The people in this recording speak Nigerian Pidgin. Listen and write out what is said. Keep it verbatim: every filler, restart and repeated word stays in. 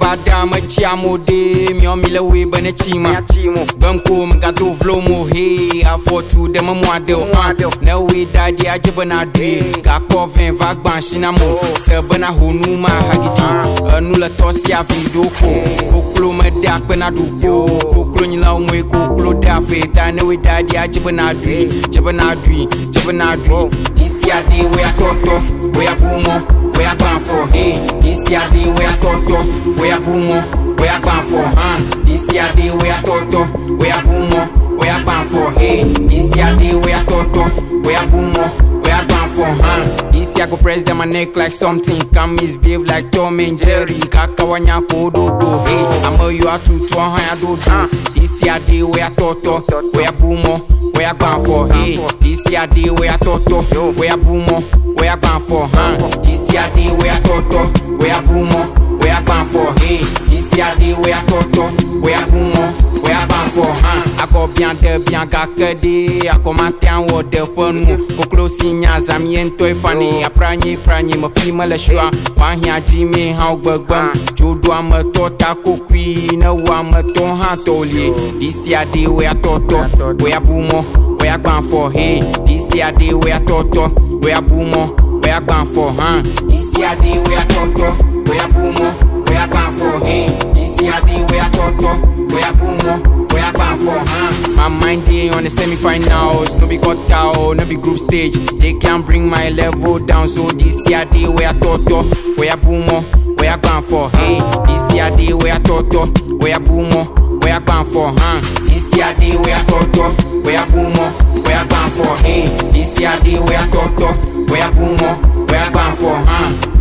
bada me chiamo de mi o mi le we bene chima banko me gato vlo mo he a fotu de me moade o na we daddy a jebana dwe ga coven va gban shinamo se bana honu ma hagidi anu la tosi a video ko koklo me da pe na dubo koklo nyila o mo koklo da fe ta na we daddy a jebana dwe jebana dwe jebana dwe isi ade we a toto we a bumo we a gban for hey isi ade we a toto we a bumo we a gban for han isi ade we a toto we a bumo we a gban for hey isi ade we a toto we a bumo we a gban for han isi I go press them my neck like something can misbehave like Tom and Jerry kakawanya kododo hey I'm you are to to han do do isi ade we a toto we a bumo we a gban for hey isi ade we a toto we a bumo we a gban for han isi ade we a toto we a bumo we a gban for hey isi ade we a toto we a bumo we a gban for han ako bien de bien gakede ako matin wo de fonu koklo sinya zamiento ifani apranye pranye mo pima la shua wa hia jimi ha gbagbam jodo am to ta kokwi na wa am to ha toli isi ade we a toto we a bumo we a gban for hey isi ade we a toto we a bumo we a gban for han isi ade we a toto we a bumo we a gban for hey isi ade we a toto we a bumo we a gban for han my mind dey on the semi-finals no be cut out no be group stage they can't bring my level down so this year day we a toto we a bumo we a gban for hey this year day we a toto we a bumo we a gban for han this year day we a toto we a bumo we a gban for hey this year day we a toto we a bumo we a gban for han